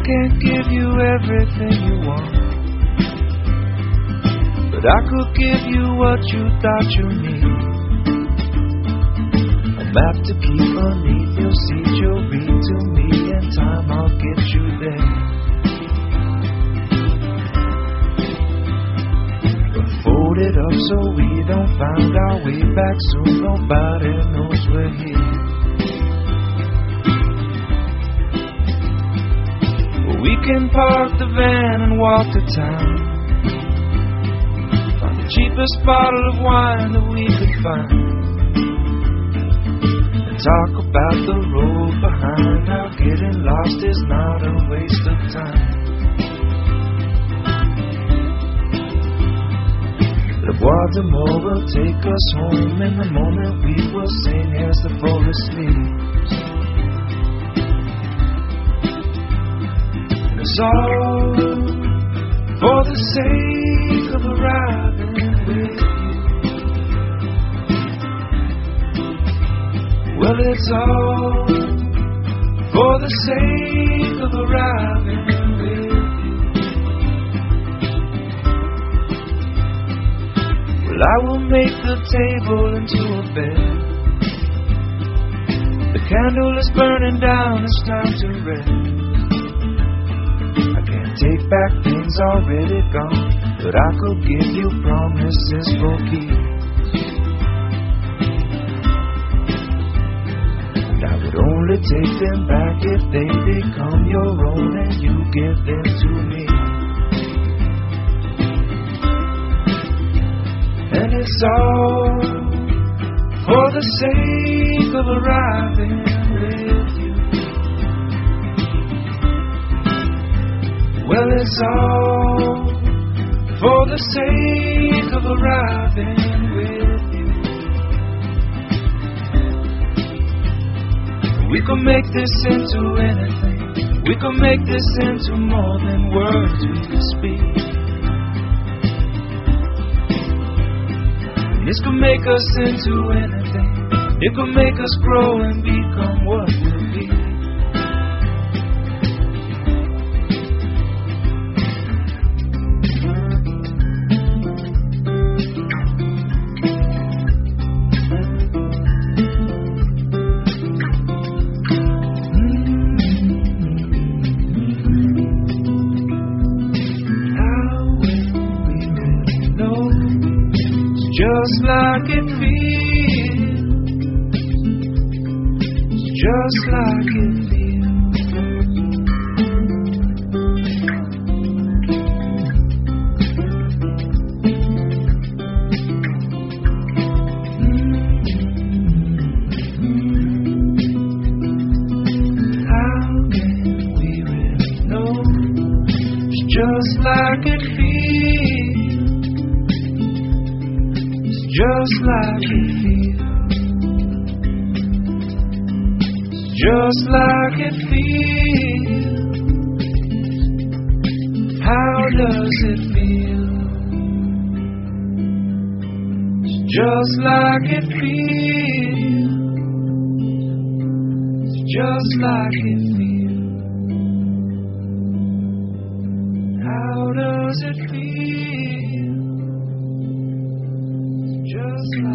can't give you everything you want, but I could give you what you thought you need. A map to keep beneath your seat, you'll read to me, in time I'll get you there. But fold it up so we don't find our way back soon, nobody knows we're here. We can park the van and walk to town, find the cheapest bottle of wine that we could find, and talk about the road behind, how getting lost is not a waste of time. The bois d'amour will take us home, in the moment we will sing as the forest sleeps. It's all for the sake of arriving with you. Well, it's all for the sake of arriving with you. Well, I will make the table into a bed. The candle is burning down, it's time to rest. Take back things already gone, but I could give you promises for keeps. And I would only take them back if they become your own and you give them to me. And it's all for the sake of arriving with you. Well, it's all for the sake of arriving with you. We could make this into anything. We could make this into more than words we could speak. This could make us into anything. It could make us grow and become what we'll be. Just like it feels, just like it feels. How can we really know? It's just like it feels. Just like it feels, just like it feels. How does it feel? Just like it feels, just like it feels. How does it feel? Just like